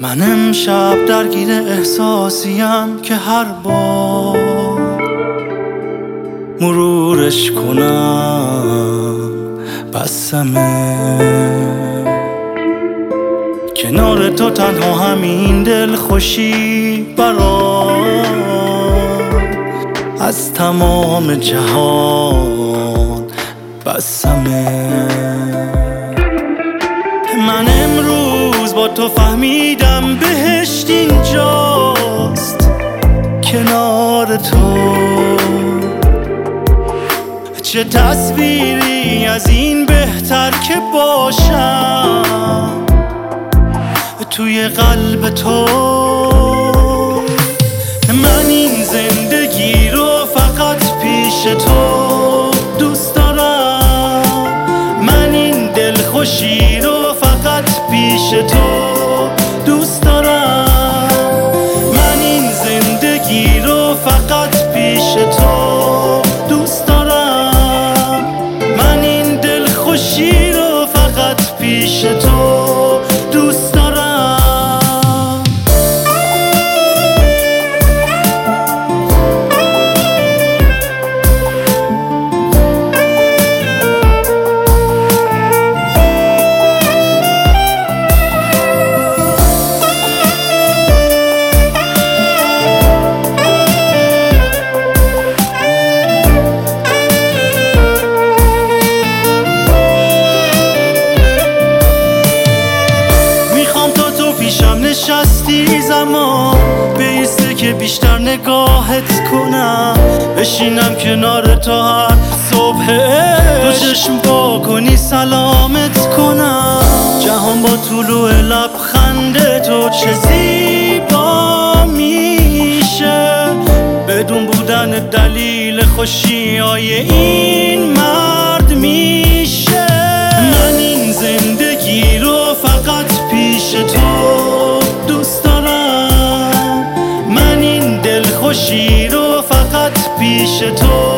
من امشب درگیر احساسیم که هر بار مرورش کنم بسمه. کنار تو تنها همین دل خوشی برام از تمام جهان بسمه. من امروز با تو فهمیدم بهشت اینجاست کنار تو. چه تصویری از این بهتر که باشم توی قلب تو. من این زندگی رو فقط پیش تو دوست دارم. من این دلخوشی رو فقط پیش تو دوست دارم. من این زندگی رو فقط پیش تو دوست دارم. من این دلخوشی رو فقط پیش تو دوست دارم. نشستی زمان بیسته که بیشتر نگاهت کنم. بشینم کنار تو هر صبح دو چشم با کنی سلامت کنم. جهان با طلوع لبخند تو چه زیبا میشه بدون بودن دلیل خوشی های این مرد میشه. من این زندگی رو فقط پیش تو دوست دارم. من این دلخوشی رو فقط پیش تو